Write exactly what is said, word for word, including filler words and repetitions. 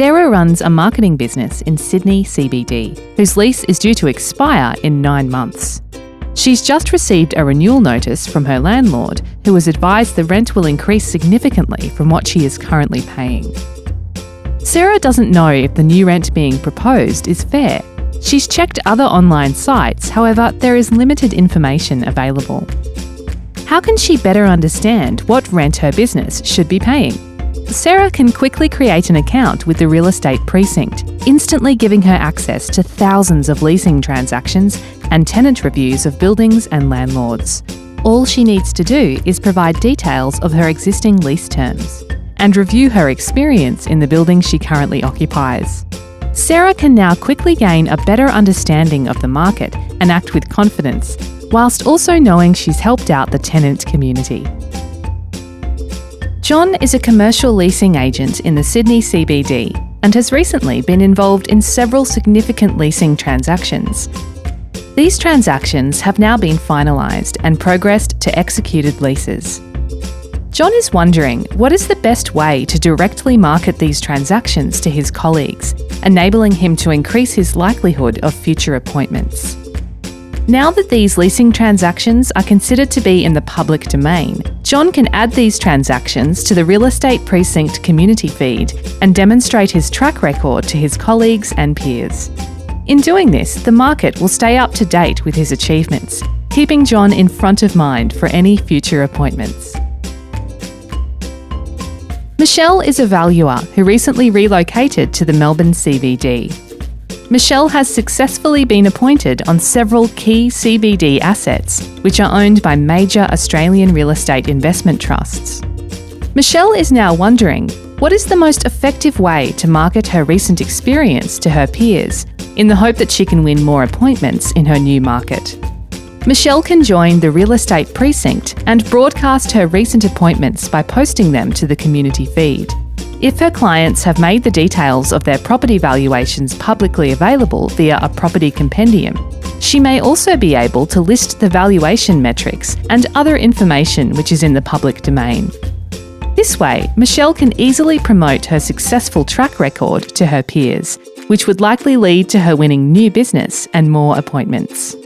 Sarah runs a marketing business in Sydney C B D, whose lease is due to expire in nine months. She's just received a renewal notice from her landlord, who has advised the rent will increase significantly from what she is currently paying. Sarah doesn't know if the new rent being proposed is fair. She's checked other online sites, however, there is limited information available. How can she better understand what rent her business should be paying? Sarah can quickly create an account with the Real Estate Precinct, instantly giving her access to thousands of leasing transactions and tenant reviews of buildings and landlords. All she needs to do is provide details of her existing lease terms and review her experience in the building she currently occupies. Sarah can now quickly gain a better understanding of the market and act with confidence, whilst also knowing she's helped out the tenant community. John is a commercial leasing agent in the Sydney C B D and has recently been involved in several significant leasing transactions. These transactions have now been finalised and progressed to executed leases. John is wondering what is the best way to directly market these transactions to his colleagues, enabling him to increase his likelihood of future appointments. Now that these leasing transactions are considered to be in the public domain, John can add these transactions to the Real Estate Precinct community feed and demonstrate his track record to his colleagues and peers. In doing this, the market will stay up to date with his achievements, keeping John in front of mind for any future appointments. Michelle is a valuer who recently relocated to the Melbourne C B D. Michelle has successfully been appointed on several key C B D assets, which are owned by major Australian real estate investment trusts. Michelle is now wondering what is the most effective way to market her recent experience to her peers, in the hope that she can win more appointments in her new market. Michelle can join the Real Estate Precinct and broadcast her recent appointments by posting them to the community feed. If her clients have made the details of their property valuations publicly available via a property compendium, she may also be able to list the valuation metrics and other information which is in the public domain. This way, Michelle can easily promote her successful track record to her peers, which would likely lead to her winning new business and more appointments.